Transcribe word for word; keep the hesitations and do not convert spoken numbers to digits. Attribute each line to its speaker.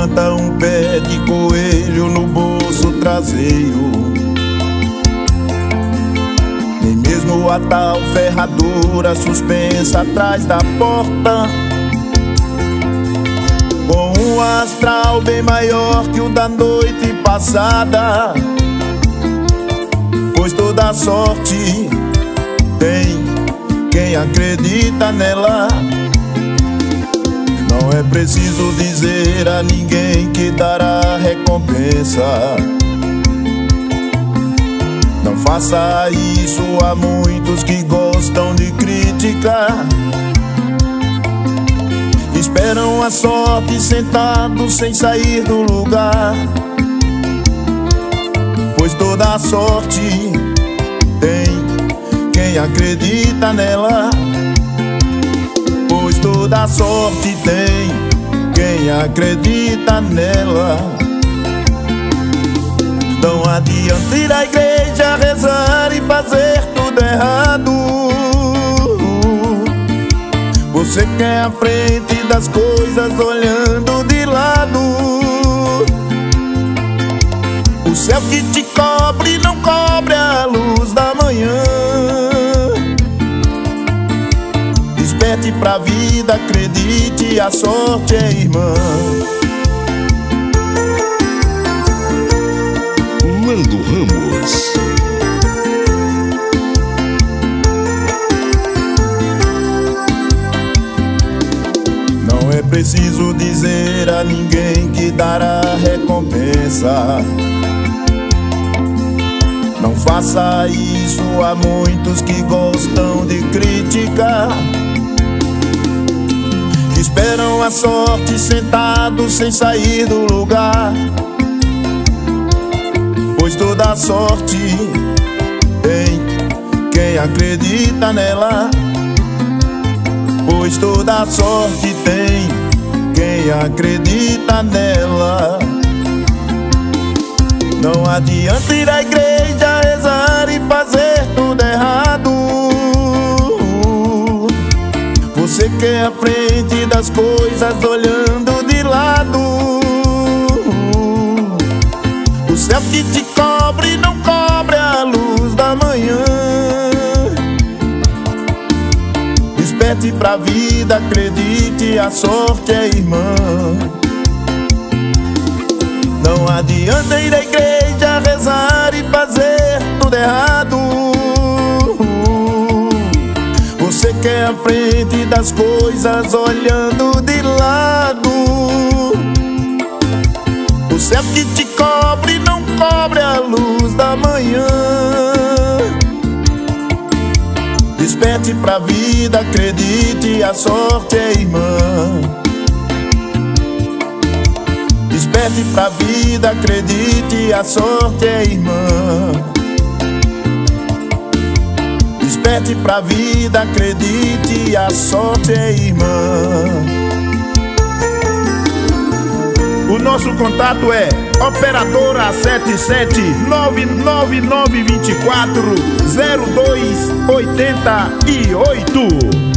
Speaker 1: adianta um pé de coelho no bolso traseiro, nem mesmo a tal ferradura suspensa atrás da porta, com um astral bem maior que o da noite passada. Pois toda sorte tem quem acredita nela. Não é preciso dizer a ninguém que dará recompensa. Não faça isso a muitos que gostam de criticar. Esperam a sorte sentados sem sair do lugar. Pois toda sorte tem quem acredita nela. Pois toda sorte tem quem acredita nela. Não adianta ir à igreja rezar e fazer tudo errado. Você quer a frente das coisas olhando de lado. O céu que te cobre não cobre a luz da manhã. Desperte pra vida, acredite, a sorte é irmã.
Speaker 2: Lando Ramos.
Speaker 1: Não é preciso dizer a ninguém que dará recompensa. Não faça isso a muitos que gostam de criticar. Esperam a sorte sentados sem sair do lugar. Pois toda sorte tem quem acredita nela. Pois toda sorte tem quem acredita nela. Não adianta ir à igreja rezar e fazer tudo errado. Você quer a frente das coisas olhando de lado. O céu que te cobre não cobre a luz da manhã. Desperte pra vida, acredite, a sorte é irmã. Não adianta ir à igreja rezar e fazer tudo errado. Você quer a frente das coisas olhando de lado. O céu que te cobre não cobre a luz da manhã. Desperte pra vida, acredite, a sorte é irmã. Desperte pra vida, acredite, a sorte é irmã. Desperte pra vida, acredite, a sorte é irmã. O nosso contato é operadora sete sete nove nove nove dois quatro zero dois oito oito.